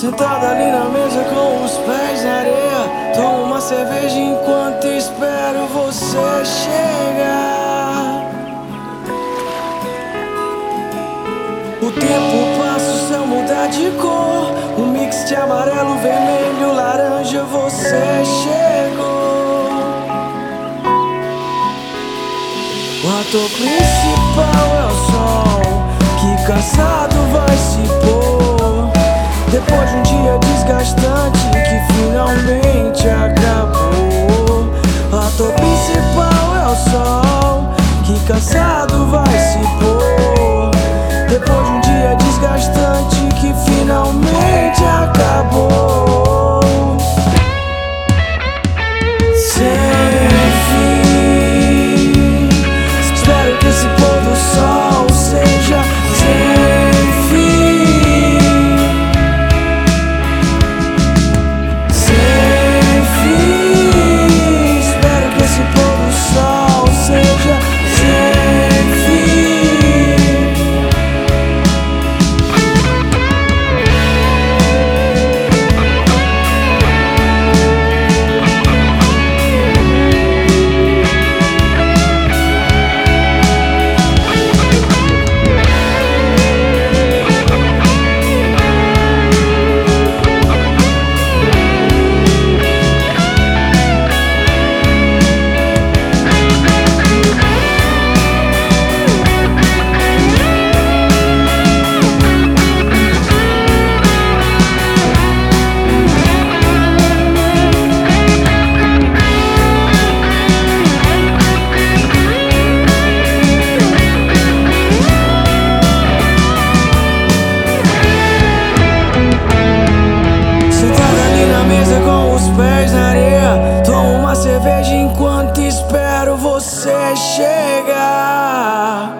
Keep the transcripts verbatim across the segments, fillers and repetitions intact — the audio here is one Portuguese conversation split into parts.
Sentado ali na mesa com os pés na areia, tomo uma cerveja enquanto espero você chegar. O tempo passa, o céu muda de cor, um mix de amarelo, vermelho, laranja, você chegou. O ator principal é o sol, que cansado vai se pôr, depois de um dia desgastante que finalmente acabou. O ator principal é o sol, que cansado vai se pôr, depois de um dia desgastante que finalmente acabou. Sem fim, espero que esse pôr do sol seja sem fim. Sem fim, espero que esse pôr do sol seja sem fim. Enquanto espero você chegar.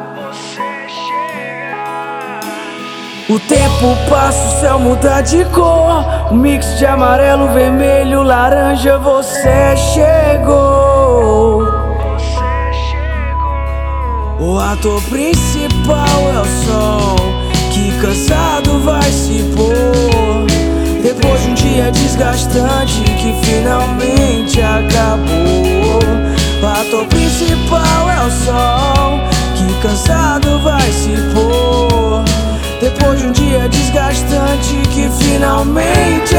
O tempo passa, o céu muda de cor, um mix de amarelo, vermelho, laranja, você chegou. O ator principal é o sol, que cansado vai se pôr, depois de um dia desgastante que finalmente acabou. O ator principal é o sol, que cansado vai se pôr, depois de um dia desgastante que finalmente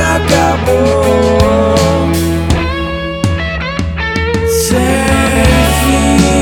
acabou. Sem fim.